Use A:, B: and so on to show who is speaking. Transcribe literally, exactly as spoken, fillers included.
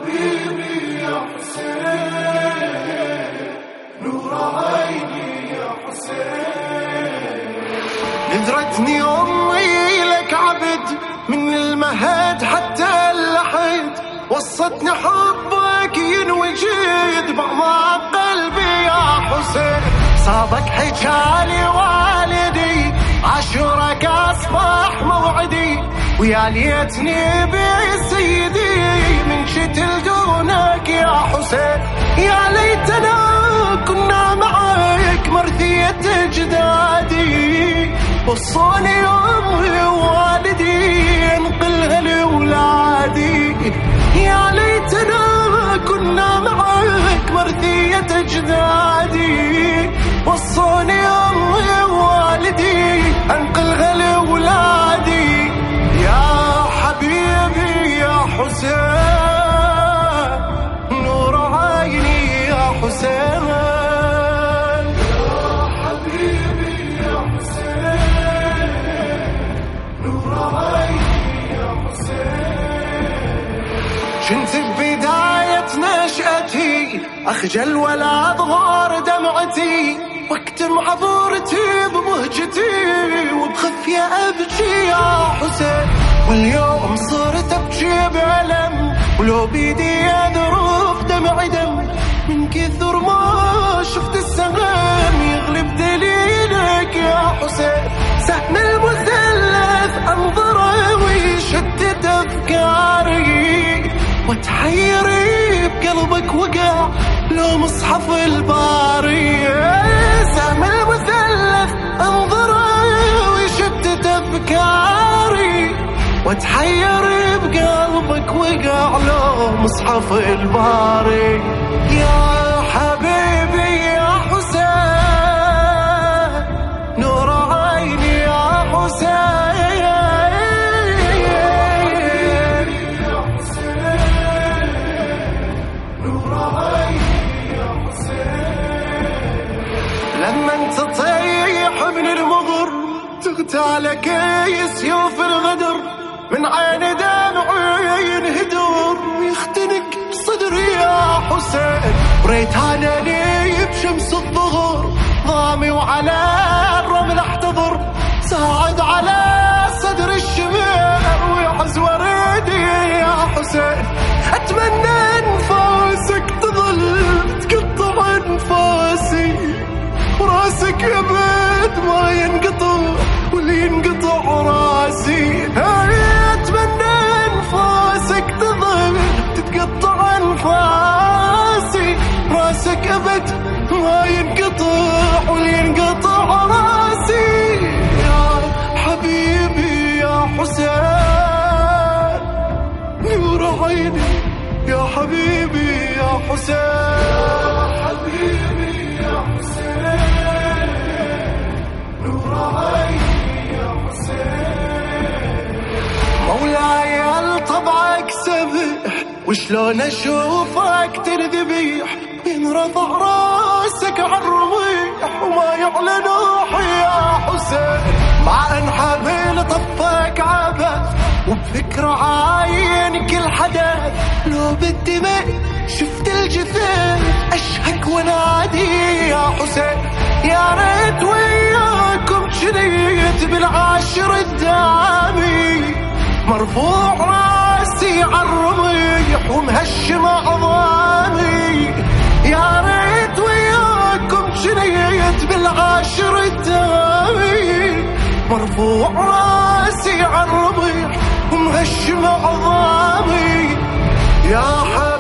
A: حبيبي يا حسين، نور عيني يا حسين. نذرتني أمي لك عبد من المهد حتى اللحد، وصتني حبك ينوجد بعض قلبي يا حسين. صابك حجالي والدي عاشورك أصبح موعدي، ويا ليتني بسيدي من شتل دونك يا حسين. يا ليتنا كنا معك مرثية أجدادي، وصوني أمي ووالدي انقلها لأولادي. يا ليتنا كنا معك مرثية أجدادي، وصوني أمي ووالدي انقلها لأولادي. يا حبيبي يا حسين، نور عيني يا حسين. يا حبيبي يا حسين، نور عيني يا حسين. كنت ببداية نشأتي أخجل ولا أظهر دمعتي، واكتم عبورتي بمهجتي وبخفية أبكي يا حسين. واليوم صرت أبكي بألم، ولو بيدي أذرف دمع دم، من كثر ما شفت السلام يغلب دليلك يا حسين. سهم المثلث أنظره ويشتت أفكاري، وتحيري بقلبك وقع لو مصحف الباري. سهم المثلث أنظره ويشتت أفكاري، وتحيري بقلبك وقع لو مصحف الباري. يا حبيبي يا حسين، نور عيني يا حسين. لما انت تطيح من المغر تغتالك سيوف الغدر، من عين دمعي ينهدر ويختنق صدري يا حسين. بريت هانني بشمس الظهر ضامي وعلى الرمل احتضر، ساعد على صدر الشمال ويحز وردي يا حسين. اتمنى انفاسك تظل تقطع انفاسي، وراسك ابد ما ينقطع واللي ينقطع راسي. اتمنى انفاسك تظل تتقطع انفاسي، راسك ابد ما ينقطع واللي ينقطع راسي. يا حبيبي يا حسين، نور عيني يا حبيبي يا حسين. يا حبيبي يا حسين، نور عيني يا حسين. مولاي طبعك سبح، وشلون اشوفك تنذبيح، ينرفع راسك عالرميح وما يعلى نوحي يا حسين. مع ان حبيل طفك عبث وبفكر عاين كل حدث، لو بالدماء شفت الجثث اشهق ونادي يا حسين. يا ريت وياكم شريت بالعاشر الدامي، مرفوع راسي عالرميح ومهشم عظامي. يا ريت وياكم شريت بالعاشر الدامي، مرفوع راسي عالرميح ومهشم عظامي. يا